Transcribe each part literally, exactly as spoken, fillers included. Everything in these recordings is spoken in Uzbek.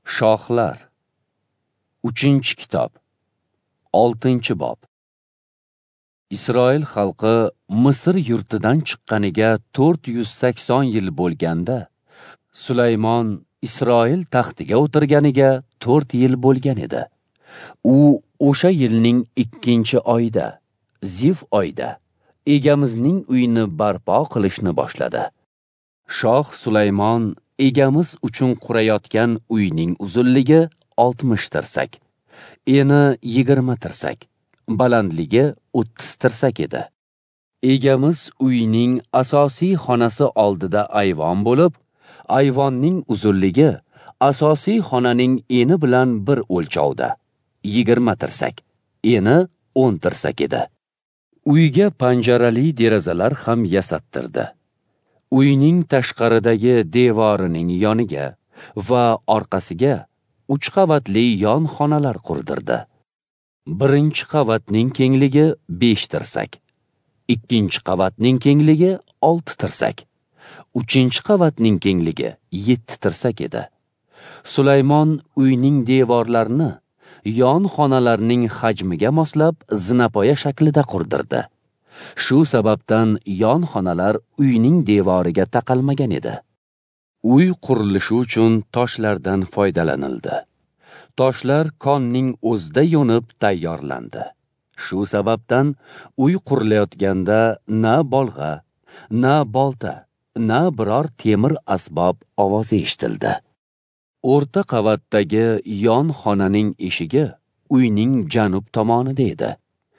Shohlar. uchinchi kitob. oltinchi bob. Isroil xalqi Misr yurtidan chiqqaniga to'rt yuz sakson yil bo'lganda, Sulaymon Isroil taxtiga o'tirganiga to'rt yil bo'lgan edi. U o'sha yilning ikkinchi oyida, Ziv oyida, egamizning uyini barpo qilishni boshladi. Shoh Sulaymon egamiz uchun qurayotgan uyning uzunligi oltmish tirsak, eni yigirma tirsak, balandligi o'ttiz tirsak edi. Egamiz uyning asosiy xonasi oldida ayvon bo'lib, ayvonning uzunligi asosiy xonaning eni bilan bir o'lchovda, yigirma tirsak, eni o'n tirsak edi. Uyga panjarali derazalar ham yasattirdi. Uyning tashqaridagi devorining yoniga va orqasiga uch qavatli yon xonalar qurdirdi. Birinchi qavatning kengligi besh tirsak, ikkinchi qavatning kengligi olti tirsak, uchinchi qavatning kengligi yetti tirsak edi. Sulaymon uyning devorlarini yon xonalarning hajmiga moslab zinapoya shaklida qurdirdi. Shu sababdan yon xonalar uyning devoriga taqalmagan edi. Uy qurilishi uchun toshlardan foydalanildi. Toshlar konning o'zida yo'nib tayyorlandi. Shu sababdan uy qurilayotganda na bolg'a, na bolta, na biror temir asbob ovozi eshitildi. O'rta qavatdagi yon xonaning eshigi uyning janub tomonida edi.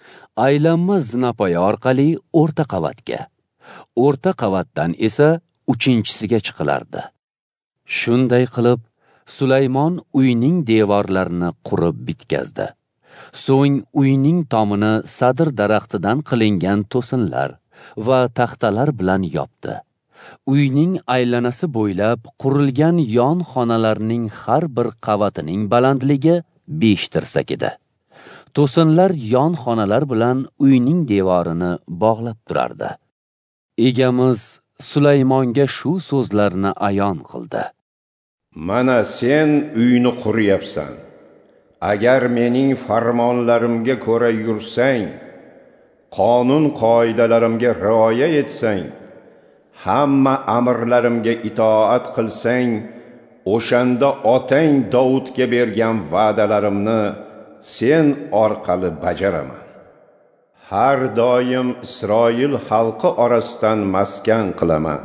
Aylanma zinapoya orqali o'rta qavatga, o'rta qavatdan esa uchinchisiga chiqilardi. Shunday qilib, Sulaymon uyning devorlarini qurib bitkazdi. So'ng uyning tomini sadr daraxtidan qilingan to'sinlar va taxtalar bilan yopdi. Uyning aylanasi bo'ylab qurilgan yon xonalarning har bir qavatining balandligi besh tirsak edi. To'sinlar yon xonalar bilan uyning devorini bog'lab turardi. Egamiz Sulaymonga shu so'zlarni ayon qildi. Mana sen uyni quryapsan. Agar mening farmonlarimga ko'ra yursang, qonun qoidalarimga rioya etsang, hamma amrlarimga itoat qilsang, o'shanda otang Davudga bergan va'dalarimni sen orqali bajaraman. Har doim Isroil xalqi orasidan maskan qilaman.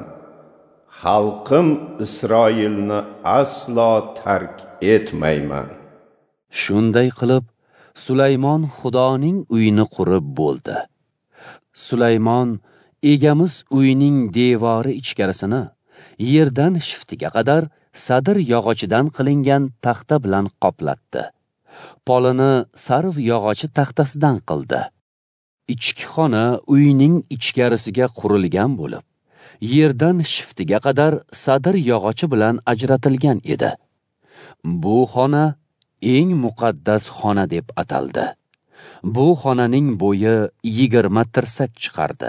Xalqim Isroilni aslo tark etmayman. Shunday qilib, Sulaymon Xudoning uyini qurib bo'ldi. Sulaymon egamiz uyning devori ichkarisini yerdan shiftiga qadar sadr yog'ochidan qilingan taxta bilan qoplatdi. Polini sarv yog'ochi taxtasidan qildi. Ichki xona uyning ichkarisiga qurilgan bo'lib, yerdan shiftiga qadar sadr yog'ochi bilan ajratilgan edi. Bu xona eng muqaddas xona deb ataldi. Bu xonaning bo'yi yigirma tirsak chiqardi.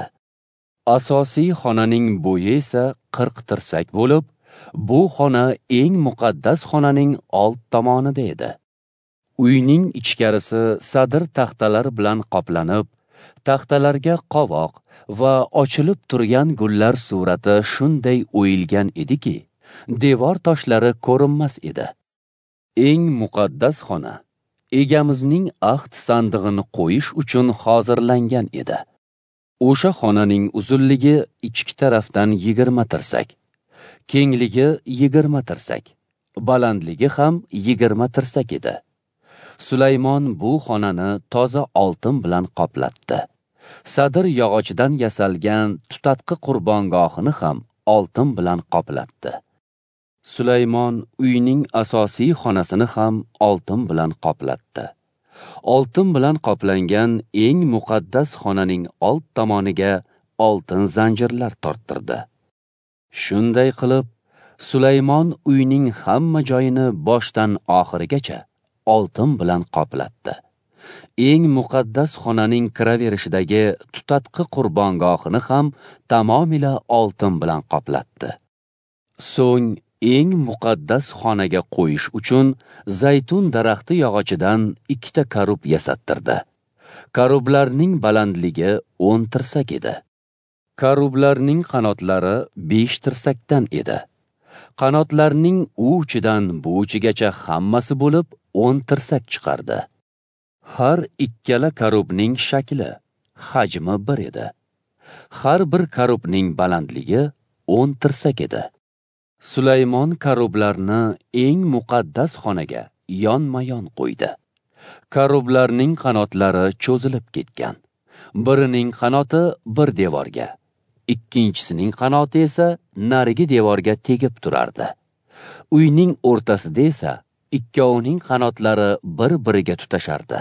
Asosiy xonaning bo'yi esa qirq tirsak bo'lib, bu xona eng muqaddas xonaning old tomonida edi. Uyning ichkarisi sadr taxtalar bilan qoplanib, taxtalarga qovoq va ochilib turgan gullar surati shunday o'yilgan ediki, devor toshlari ko'rinmas edi. Eng muqaddas xona egamizning ahd sandig'ini qo'yish uchun hozirlangan edi. O'sha xonaning uzunligi ichki tarafdan yigirma tirsak, kengligi yigirma tirsak, balandligi ham yigirma tirsak edi. Sulaymon bu xonani toza oltin bilan qoplatdi. Sadr yog'ochidan yasalgan tutatqi qurbongohini ham oltin bilan qoplatdi. Sulaymon uyning asosiy xonasini ham oltin bilan qoplatdi. Oltin bilan qoplangan eng muqaddas xonaning old tomoniga oltin zanjirlar torttirdi. Shunday qilib, Sulaymon uyning hamma joyini boshdan oxirigacha oltin bilan qoplatdi. Eng muqaddas xonaning kiraverishidagi tutatqi qurbongohini ham tamomila oltin bilan qoplatdi. So'ng eng muqaddas xonaga qo'yish uchun zaytun daraxti yog'ochidan ikkita karub yasattirdi. Karublarning balandligi o'n tirsak edi. Karublarning qanotlari besh tirsakdan edi. Qanotlarning u uchidan bu uchigacha hammasi bo'lib o'n tirsak chiqardi. Har ikkala karubning shakli, hajmi bir edi. Har bir karubning balandligi o'n tirsak edi. Sulaymon karublarni eng muqaddas xonaga yonma-yon qo'ydi. Karublarning qanotlari cho'zilib ketgan. Birining qanoti bir devorga, ikkinchisining qanoti esa narigi devorga tegib turardi. Uyning o'rtasida esa ikkovining qanotlari bir-biriga tutashardi.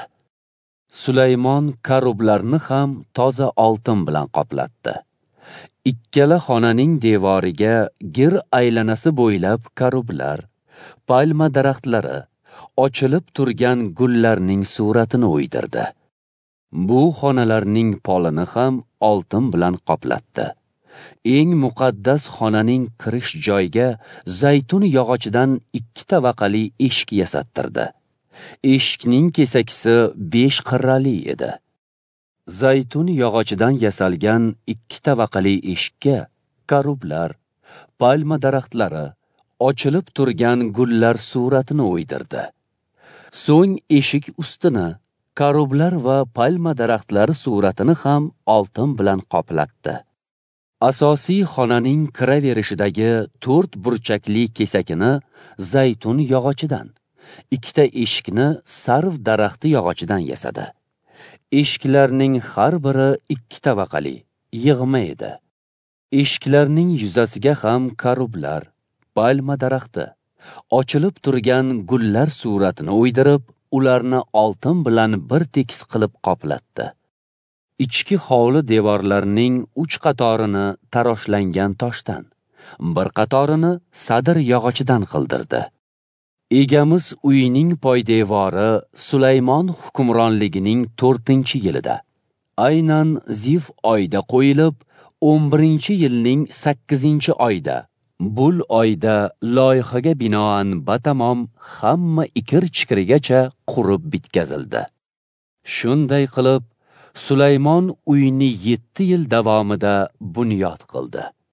Sulaymon karublarni ham toza oltin bilan qoplatdi. Ikkala xonaning devoriga gir aylanasi bo'ylab karublar, palma daraxtlari, ochilib turgan gullarning suratini o'ydirdi. Bu xonalarning polini ham oltin bilan qoplatdi. Eng muqaddas xonaning kirish joyiga zaytun yog'ochidan ikkita vaqali eshik yasattirdi. Eshikning kesakisi besh qirrali edi. Zaytun yog'ochidan yasalgan ikkita vaqali eshikka karublar, palma daraxtlari, ochilib turgan gullar suratini o'ydirdi. So'ng eshik ustini karublar va palma daraxtlari suratini ham oltin bilan qoplatdi. Asosiy xonaning kiraverishidagi to'rt burchakli kesakini zaytun yog'ochidan, ikkita eshikni sarv daraxti yog'ochidan yasadi. Eshiklarning har biri ikkita vaqali, yig'ma edi. Eshiklarning yuzasiga ham karublar, palma daraxti, ochilib turgan gullar suratini o'ydirib, ularni oltin bilan bir tekis qilib qoplatdi. Ichki hovli devorlarining uch qatorini taroshlangan toshdan, bir qatorini sadr yog'ochidan qildirdi. Egamiz uyining poydevori Sulaymon hukmronligining to'rtinchi yilida, aynan Ziv oyda qo'yilib, o'n birinchi yilning sakkizinchi oyda, bul oyda loyihaga binoan batamom hamma ikir-chikirigacha qurib bitkazildi. Shunday qilib, Sulaymon uyni yetti yil davomida bunyod qildi.